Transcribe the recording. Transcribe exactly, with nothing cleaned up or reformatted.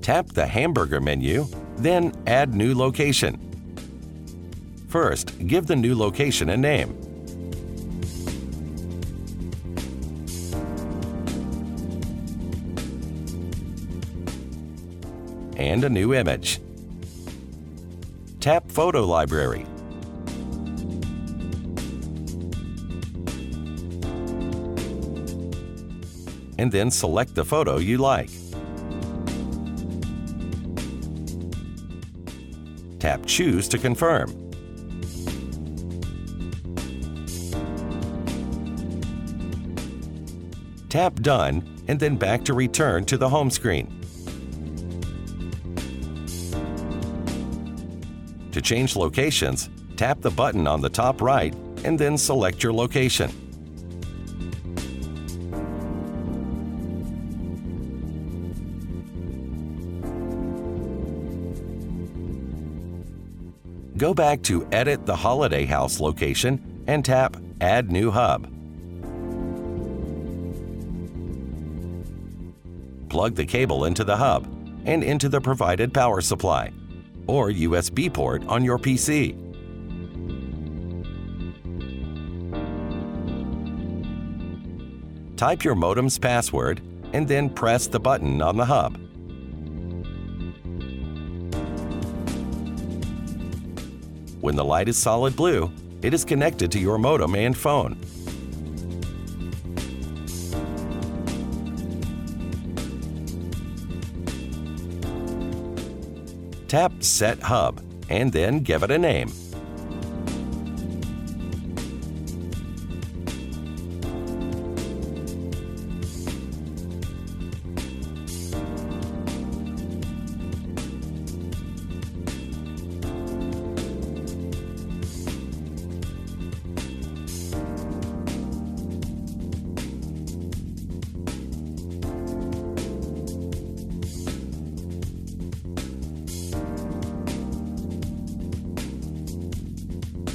Tap the hamburger menu, then Add New Location. First, give the new location a name. And a new image. Tap Photo Library. And then select the photo you like. Tap Choose to confirm. Tap Done, and then back to return to the home screen. To change locations, tap the button on the top right and then select your location. Go back to Edit the Holiday House location and tap Add New Hub. Plug the cable into the hub and into the provided power supply or U S B port on your P C. Type your modem's password and then press the button on the hub. When the light is solid blue, it is connected to your modem and phone. Tap Set Hub and then give it a name.